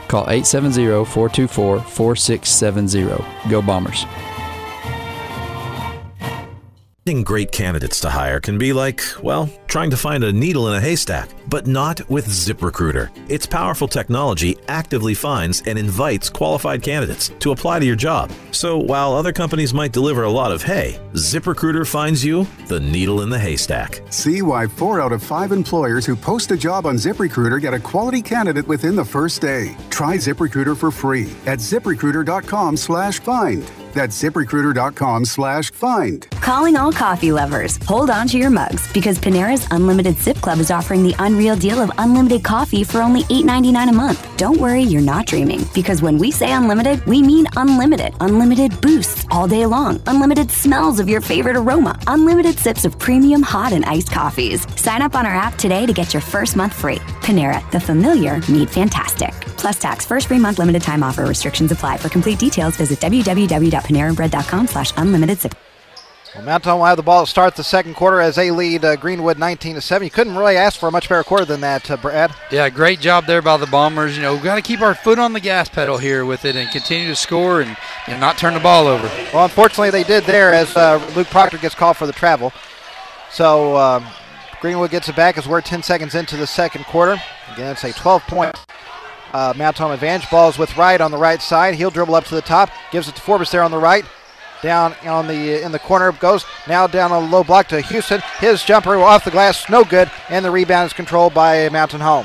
Call 870-424-4670. Go Bombers. Finding great candidates to hire can be like, well, trying to find a needle in a haystack, but not with ZipRecruiter. Its powerful technology actively finds and invites qualified candidates to apply to your job. So while other companies might deliver a lot of hay, ZipRecruiter finds you the needle in the haystack. See why 4 out of 5 employers who post a job on ZipRecruiter get a quality candidate within the first day. Try ZipRecruiter for free at ZipRecruiter.com/find. That's ZipRecruiter.com/find. Calling all coffee lovers. Hold on to your mugs because Panera's Unlimited Sip Club is offering the unreal deal of unlimited coffee for only $8.99 a month. Don't worry, you're not dreaming, because when we say unlimited, we mean unlimited. Unlimited boosts all day long. Unlimited smells of your favorite aroma. Unlimited sips of premium hot and iced coffees. Sign up on our app today to get your first month free. Panera, the familiar meet fantastic. Plus tax, first free month limited time offer. Restrictions apply. For complete details, visit www.panerabread.com/unlimited. Well, Mount Tom will have the ball to start the second quarter as they lead Greenwood 19-7. You couldn't really ask for a much better quarter than that, Brad. Yeah, great job there by the Bombers. We've got to keep our foot on the gas pedal here with it and continue to score and not turn the ball over. Well, unfortunately, they did there as Luke Proctor gets called for the travel. So Greenwood gets it back as we're 10 seconds into the second quarter. Again, it's a 12-point Mount Tom advantage. Ball's with Wright on the right side. He'll dribble up to the top, gives it to Forbes there on the right. Down in the corner goes, now down on the low block to Houston. His jumper off the glass, no good, and the rebound is controlled by Mountain Home.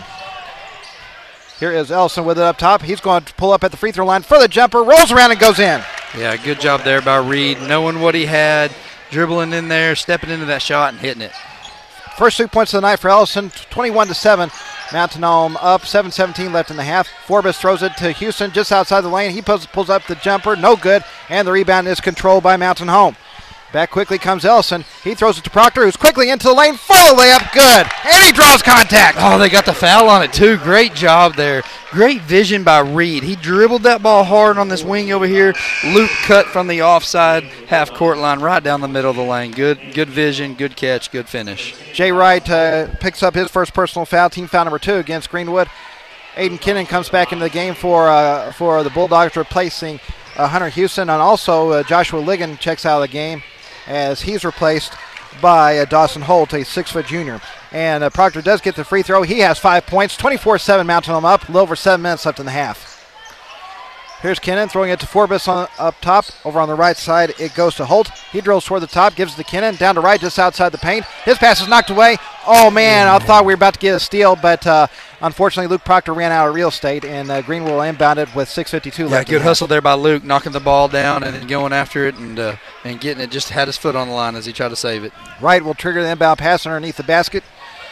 Here is Ellison with it up top. He's going to pull up at the free throw line for the jumper, rolls around and goes in. Yeah, good job there by Reed, knowing what he had, dribbling in there, stepping into that shot and hitting it. First 2 points of the night for Ellison, 21-7. Mountain Home up, 7:17 left in the half. Forbes throws it to Houston just outside the lane. He pulls up the jumper, no good, and the rebound is controlled by Mountain Home. Back quickly comes Ellison. He throws it to Proctor, who's quickly into the lane, full layup, good, and he draws contact. Oh, they got the foul on it too. Great job there. Great vision by Reed. He dribbled that ball hard on this wing over here. Luke cut from the offside half-court line right down the middle of the lane. Good vision, good catch, good finish. Jay Wright picks up his first personal foul, team foul number 2 against Greenwood. Aiden Kinnan comes back into the game for the Bulldogs, replacing Hunter Houston, and also Joshua Ligon checks out of the game as he's replaced by Dawson Holt, a 6-foot junior. And Proctor does get the free throw. He has 5 points, 24-7 Mountain Home up, a little over 7 minutes left in the half. Here's Kinnan throwing it to Forbes up top. Over on the right side, it goes to Holt. He drills toward the top, gives it to Kinnan, down to right, just outside the paint. His pass is knocked away. Oh, man, I thought we were about to get a steal, but unfortunately Luke Proctor ran out of real estate, and Greenwood will inbound it with 6:52 left. Yeah, good hustle there by Luke, knocking the ball down and then going after it and getting it. Just had his foot on the line as he tried to save it. Wright will trigger the inbound pass underneath the basket.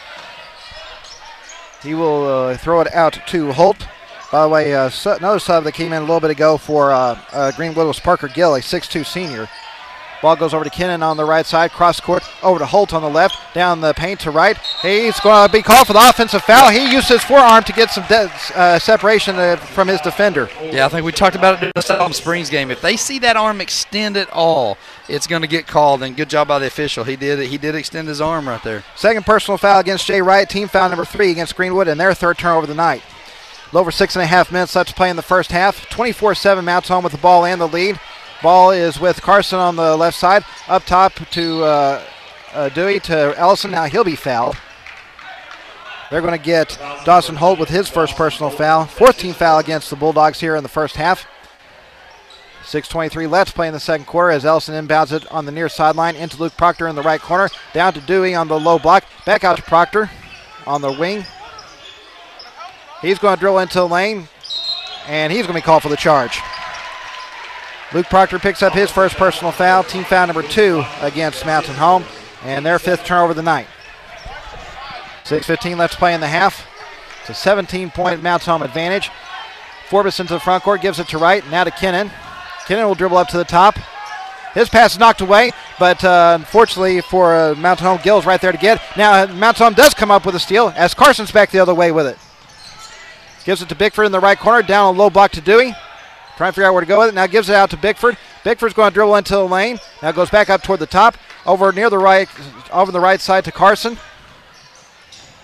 He will throw it out to Holt. By the way, another sub that came in a little bit ago for Greenwood was Parker Gill, a 6'2 senior. Ball goes over to Kinnan on the right side, cross court, over to Holt on the left, down the paint to right. He's going to be called for the offensive foul. He used his forearm to get some separation from his defender. Yeah, I think we talked about it in the Salem Springs game. If they see that arm extend at all, it's going to get called, and good job by the official. He did extend his arm right there. Second personal foul against Jay Wright, team foul number 3 against Greenwood, and their third turnover of the night. A little over 6.5 minutes left to play in the first half. 24-7 Mount Home with the ball and the lead. Ball is with Carson on the left side. Up top to Dewey to Ellison. Now he'll be fouled. They're going to get Dawson Holt with his first personal foul. 14th foul against the Bulldogs here in the first half. 6:23 left to play in the second quarter as Ellison inbounds it on the near sideline into Luke Proctor in the right corner. Down to Dewey on the low block. Back out to Proctor on the wing. He's going to drill into the lane, and he's going to be called for the charge. Luke Proctor picks up his first personal foul, team foul number 2 against Mountain Home, and their 5th turnover of the night. 6:15 left to play in the half. It's a 17-point Mountain Home advantage. Forbes into the front court, gives it to Wright, now to Kinnan. Kinnan will dribble up to the top. His pass is knocked away, but unfortunately for Mountain Home, Gill's right there to get. Now Mountain Home does come up with a steal as Carson's back the other way with it. Gives it to Bickford in the right corner, down on low block to Dewey. Trying to figure out where to go with it. Now gives it out to Bickford. Bickford's going to dribble into the lane. Now goes back up toward the top. Over the right side to Carson.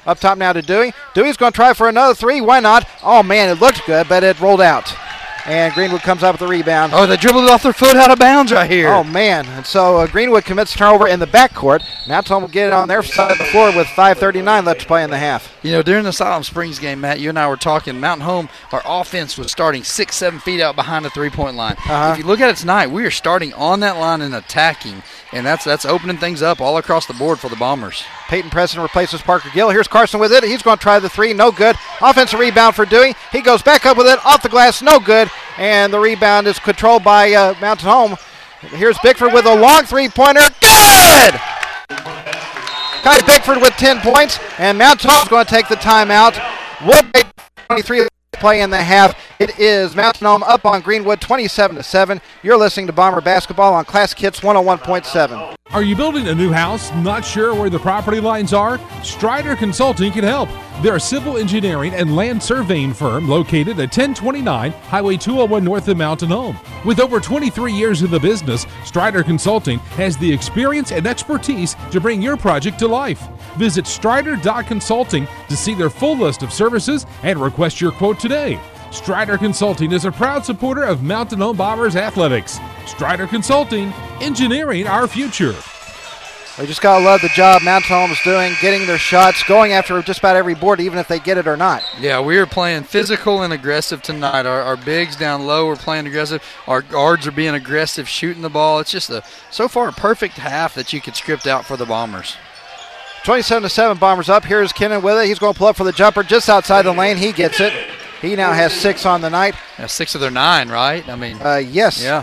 Up top now to Dewey. Dewey's going to try for another three. Why not? Oh, man, it looked good, but it rolled out. And Greenwood comes up with the rebound. Oh, they dribbled it off their foot out of bounds right here. Oh, man. And so Greenwood commits turnover in the backcourt. Mountain Home will get it on their side of the floor with 5:39 left to play in the half. You know, during the Siloam Springs game, Matt, you and I were talking, Mountain Home, our offense was starting 6-7 feet out behind the three-point line. If you look at it tonight, we are starting on that line and attacking, and that's opening things up all across the board for the Bombers. Peyton Preston replaces Parker Gill. Here's Carson with it. He's going to try the three. No good. Offensive rebound for Dewey. He goes back up with it. Off the glass. No good. And the rebound is controlled by Mountain Home. Here's Bickford with a long three-pointer. Good! Kai Bickford with 10 points. And Mountain Home is going to take the timeout. Wood 23 play in the half. It is Mountain Home up on Greenwood 27-7. You're listening to Bomber Basketball on Classic Hits 101.7. Are you building a new house? Not sure where the property lines are? Strider Consulting can help. They're a civil engineering and land surveying firm located at 1029 Highway 201 north of Mountain Home. With over 23 years in the business, Strider Consulting has the experience and expertise to bring your project to life. Visit strider.consulting to see their full list of services and request your quote today. Strider Consulting is a proud supporter of Mountain Home Bombers athletics. Strider Consulting, engineering our future. We just got to love the job Mountain Home is doing, getting their shots, going after just about every board, even if they get it or not. Yeah, we are playing physical and aggressive tonight. Our bigs down low are playing aggressive. Our guards are being aggressive, shooting the ball. It's just so far a perfect half that you could script out for the Bombers. 27-7 Bombers up. Here's Kennan with it. He's going to pull up for the jumper just outside the lane. He gets it. He now has 6 on the night. Yeah, 6 of their 9, right? I mean, yes. Yeah.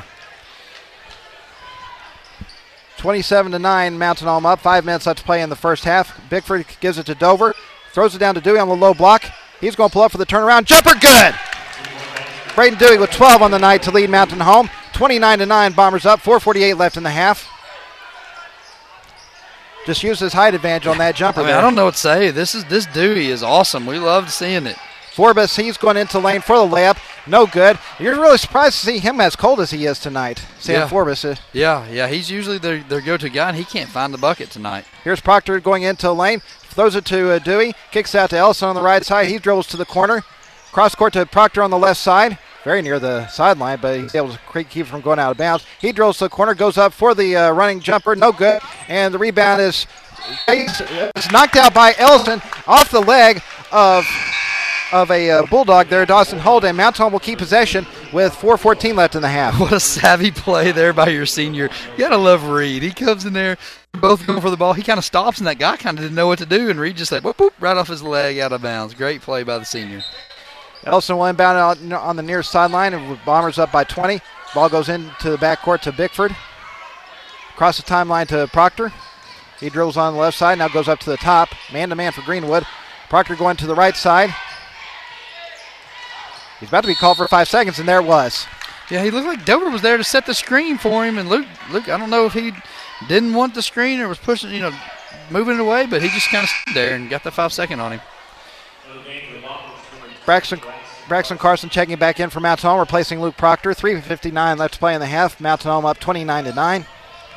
27-9, Mountain Home up. 5 minutes left to play in the first half. Bickford gives it to Dover. Throws it down to Dewey on the low block. He's going to pull up for the turnaround. Jumper, good! Braden Dewey with 12 on the night to lead Mountain Home. 29-9, Bombers up. 4:48 left in the half. Just used his height advantage on that jumper. I don't know what to say. This Dewey is awesome. We loved seeing it. Forbes, he's going into lane for the layup. No good. You're really surprised to see him as cold as he is tonight, Sam Forbes. Yeah. He's usually their go-to guy, and he can't find the bucket tonight. Here's Proctor going into lane. Throws it to Dewey. Kicks out to Ellison on the right side. He dribbles to the corner. Cross court to Proctor on the left side. Very near the sideline, but he's able to keep it from going out of bounds. He drills to the corner, goes up for the running jumper. No good. And the rebound is knocked out by Ellison off the leg of a Bulldog there, Dawson Holt, and Mountain Home will keep possession with 4:14 left in the half. What a savvy play there by your senior. You got to love Reed. He comes in there, both going for the ball. He kind of stops, and that guy kind of didn't know what to do, and Reed just said, whoop, whoop, right off his leg out of bounds. Great play by the senior. Ellison will inbound on the near sideline, and Bombers up by 20. Ball goes into the backcourt to Bickford. Across the timeline to Proctor. He drills on the left side, now goes up to the top. Man-to-man for Greenwood. Proctor going to the right side. He's about to be called for 5 seconds, and there it was. Yeah, he looked like Dover was there to set the screen for him, and Luke, I don't know if he didn't want the screen or was pushing, moving it away, but he just kind of stood there and got the 5 second on him. Braxton Carson checking back in for Mountain Home, replacing Luke Proctor. 3:59 left to play in the half. Mountain Home up 29-9.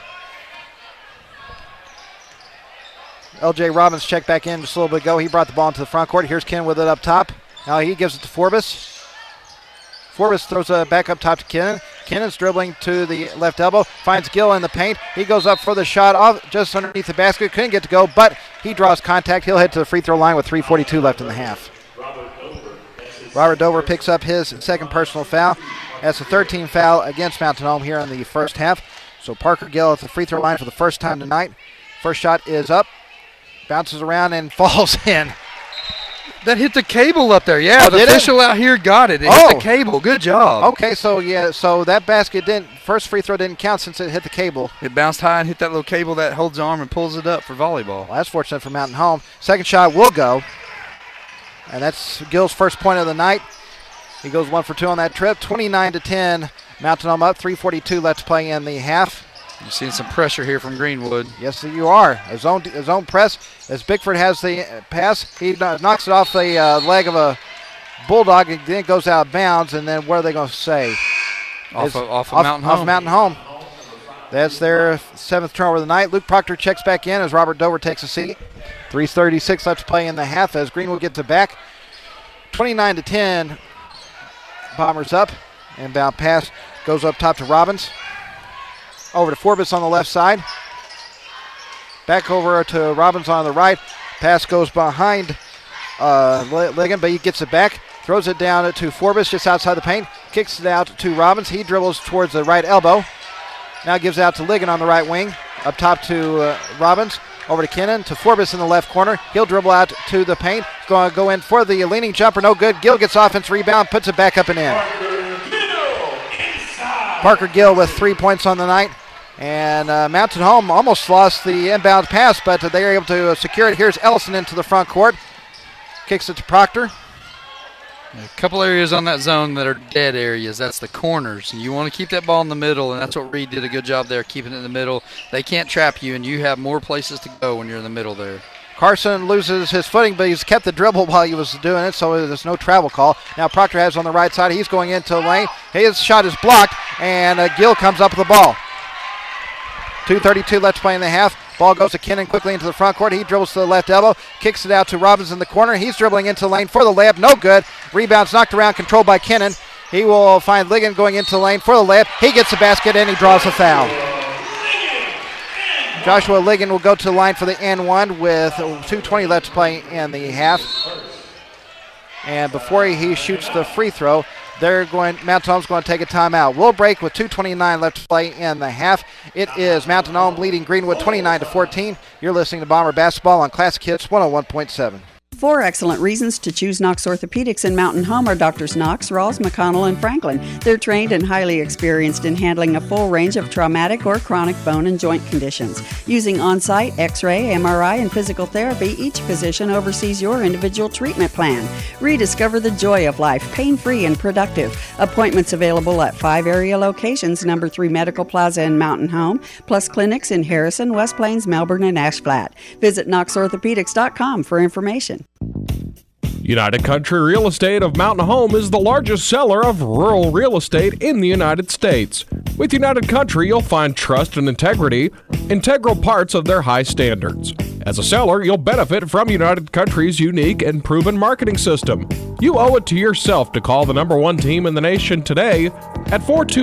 L.J. Robbins checked back in just a little bit ago. He brought the ball into the front court. Here's Ken with it up top. Now he gives it to Forbes. Forbes throws it back up top to Kennan. Kennan's dribbling to the left elbow. Finds Gill in the paint. He goes up for the shot off just underneath the basket. Couldn't get to go, but he draws contact. He'll head to the free throw line with 3:42 left in the half. Robert Dover picks up his second personal foul. That's a 13th foul against Mountain Home here in the first half. So Parker Gill at the free throw line for the first time tonight. First shot is up. Bounces around and falls in. That hit the cable up there. Yeah, the official out here got it. It hit the cable. Good job. Okay, so that basket first free throw didn't count since it hit the cable. It bounced high and hit that little cable that holds the arm and pulls it up for volleyball. Well, that's fortunate for Mountain Home. Second shot will go. And that's Gill's first point of the night. He goes 1 for 2 on that trip. 29-10. Mountain Home up. 3:42 left to play in the half. You're seeing some pressure here from Greenwood. Yes, you are. His own press. As Bickford has the pass, he knocks it off the leg of a Bulldog, and then it goes out of bounds. And then what are they going to say? Off of Mountain Home. Off Mountain Home. That's their 7th turnover of the night. Luke Proctor checks back in as Robert Dover takes a seat. 3:36 left to play in the half as Greenwood gets it back. 29-10. Bombers up. Inbound pass goes up top to Robbins. Over to Forbes on the left side. Back over to Robbins on the right. Pass goes behind Ligon, but he gets it back. Throws it down to Forbes just outside the paint. Kicks it out to Robbins. He dribbles towards the right elbow. Now gives out to Ligon on the right wing. Up top to Robbins. Over to Kennan, to Forbes in the left corner. He'll dribble out to the paint. He's going to go in for the leaning jumper. No good. Gill gets offense rebound, puts it back up and in. Parker Gill with 3 points on the night. And Mountain Home almost lost the inbound pass, but they are able to secure it. Here's Ellison into the front court. Kicks it to Proctor. A couple areas on that zone that are dead areas. That's the corners. You want to keep that ball in the middle, and that's what Reed did a good job there, keeping it in the middle. They can't trap you, and you have more places to go when you're in the middle there. Carson loses his footing, but he's kept the dribble while he was doing it, so there's no travel call. Now Proctor has on the right side. He's going into the lane. His shot is blocked, and Gill comes up with the ball. 2:32 left to play in the half. Ball goes to Kennan quickly into the front court. He dribbles to the left elbow, kicks it out to Robbins in the corner. He's dribbling into the lane for the layup. No good. Rebound's knocked around, controlled by Kennan. He will find Ligon going into the lane for the layup. He gets the basket and he draws a foul. Joshua Ligon will go to the line for the N1 with 2:20 left to play in the half. And before he shoots the free throw, Mountain Home's going to take a timeout. We'll break with 2:29 left to play in the half. It is Mountain Home leading Greenwood 29-14. You're listening to Bomber Basketball on Classic Hits 101.7. 4 excellent reasons to choose Knox Orthopedics in Mountain Home are Doctors Knox, Rawls, McConnell, and Franklin. They're trained and highly experienced in handling a full range of traumatic or chronic bone and joint conditions. Using on-site X-ray, MRI, and physical therapy, each physician oversees your individual treatment plan. Rediscover the joy of life, pain-free and productive. Appointments available at 5 area locations, number 3 Medical Plaza in Mountain Home, plus clinics in Harrison, West Plains, Melbourne, and Ashflat. Visit knoxorthopedics.com for information. United Country Real Estate of Mountain Home is the largest seller of rural real estate in the United States. With United Country, you'll find trust and integrity, integral parts of their high standards. As a seller, you'll benefit from United Country's unique and proven marketing system. You owe it to yourself to call the #1 team in the nation today at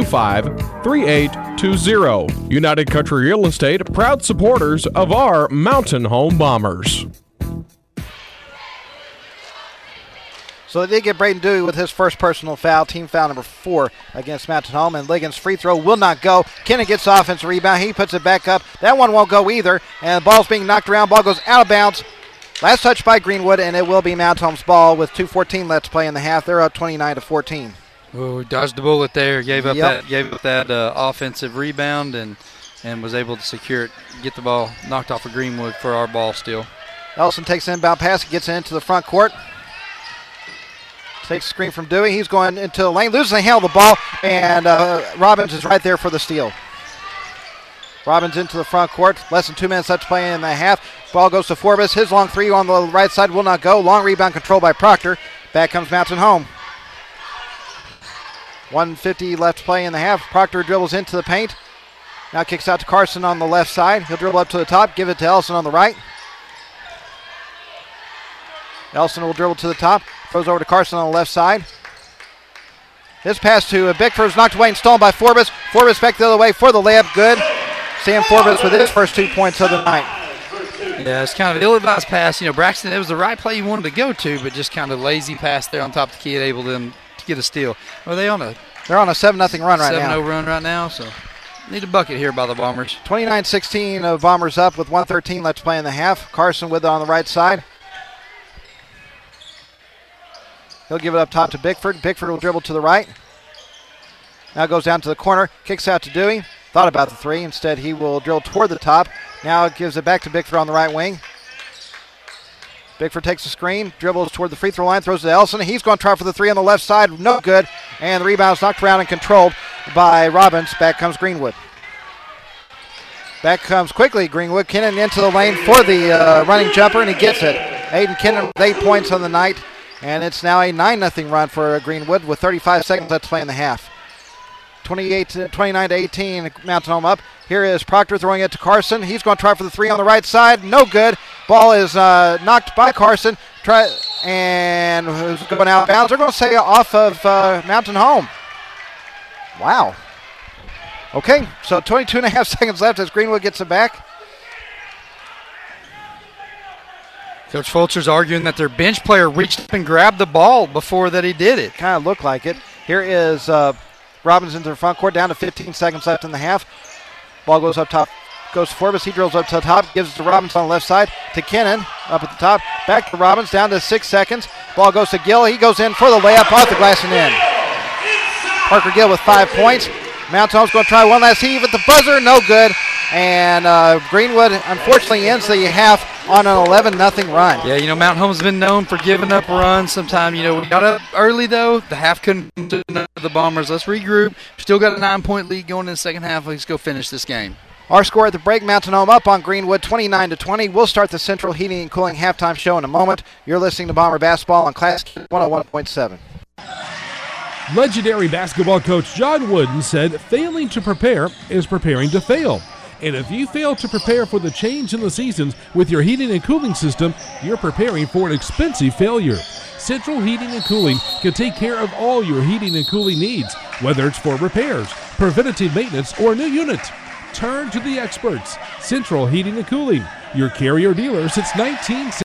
425-3820. United Country Real Estate, proud supporters of our Mountain Home Bombers. So they did get Braden Dewey with his first personal foul, team foul number 4 against Mountain Home, and Ligon's free throw will not go. Kennan gets the offensive rebound. He puts it back up. That one won't go either, and the ball's being knocked around. Ball goes out of bounds. Last touch by Greenwood, and it will be Mountain Home's ball with 2:14 left to play in the half. They're up 29-14. Oh, dodged the bullet there. Gave up that offensive rebound and was able to secure it, get the ball knocked off of Greenwood for our ball still. Ellison takes an inbound pass, gets it into the front court. Takes a screen from Dewey. He's going into the lane, loses the handle of the ball, and Robbins is right there for the steal. Robbins into the front court. Less than 2 minutes left to play in the half. Ball goes to Forbes. His long three on the right side will not go. Long rebound controlled by Proctor. Back comes Mountain Home. 1:50 left to play in the half. Proctor dribbles into the paint. Now kicks out to Carson on the left side. He'll dribble up to the top, give it to Ellison on the right. Ellison will dribble to the top. Throws over to Carson on the left side. His pass to Bickford is knocked away and stolen by Forbes. Forbes back the other way for the layup. Good. Sam Forbes with his first 2 points of the night. Yeah, it's kind of an ill-advised pass. You know, Braxton, it was the right play you wanted to go to, but just kind of lazy pass there on top of the kid, able to get a steal. Are they on a? They're on a 7-0 run right now. 7-0 run right now, so need a bucket here by the Bombers. 29-16 of Bombers up with 1:13 left to play in the half. Carson with it on the right side. He'll give it up top to Bickford. Bickford will dribble to the right. Now goes down to the corner. Kicks out to Dewey. Thought about the three. Instead, he will drill toward the top. Now gives it back to Bickford on the right wing. Bickford takes the screen. Dribbles toward the free throw line. Throws it to Ellison. He's going to try for the three on the left side. No good. And the rebound is knocked around and controlled by Robbins. Back comes Greenwood. Back comes quickly Greenwood. Kennan into the lane for the running jumper, and he gets it. Aiden Kennan with 8 points on the night. And it's now a 9-0 run for Greenwood with 35 seconds left to play in the half. 29-18, Mountain Home up. Here is Proctor throwing it to Carson. He's going to try for the three on the right side. No good. Ball is knocked by Carson. And who's going out of bounds? They're going to say off of Mountain Home. Wow. Okay, so 22 and a half seconds left as Greenwood gets it back. Coach Fulcher's arguing that their bench player reached up and grabbed the ball before that he did it. Kind of looked like it. Here is Robbins into the front court, down to 15 seconds left in the half. Ball goes up top, goes to Forbes. He drills up to the top, gives it to Robbins on the left side, to Kennan up at the top. Back to Robbins, down to 6 seconds. Ball goes to Gill. He goes in for the layup off the glass and in. Parker Gill with 5 points. Mountain Home's going to try one last heave at the buzzer. No good. And Greenwood, unfortunately, ends the half on an 11-0 run. Yeah, Mountain Home's been known for giving up runs sometime. We got up early, though. The half couldn't do enough of the Bombers. Let's regroup. Still got a 9-point lead going in the second half. Let's go finish this game. Our score at the break, Mountain Home up on Greenwood 29-20. We'll start the Central Heating and Cooling halftime show in a moment. You're listening to Bomber Basketball on Class 101.7. Legendary basketball coach John Wooden said failing to prepare is preparing to fail. And if you fail to prepare for the change in the seasons with your heating and cooling system, you're preparing for an expensive failure. Central Heating and Cooling can take care of all your heating and cooling needs, whether it's for repairs, preventative maintenance, or a new unit. Turn to the experts. Central Heating and Cooling, your carrier dealer since 1960.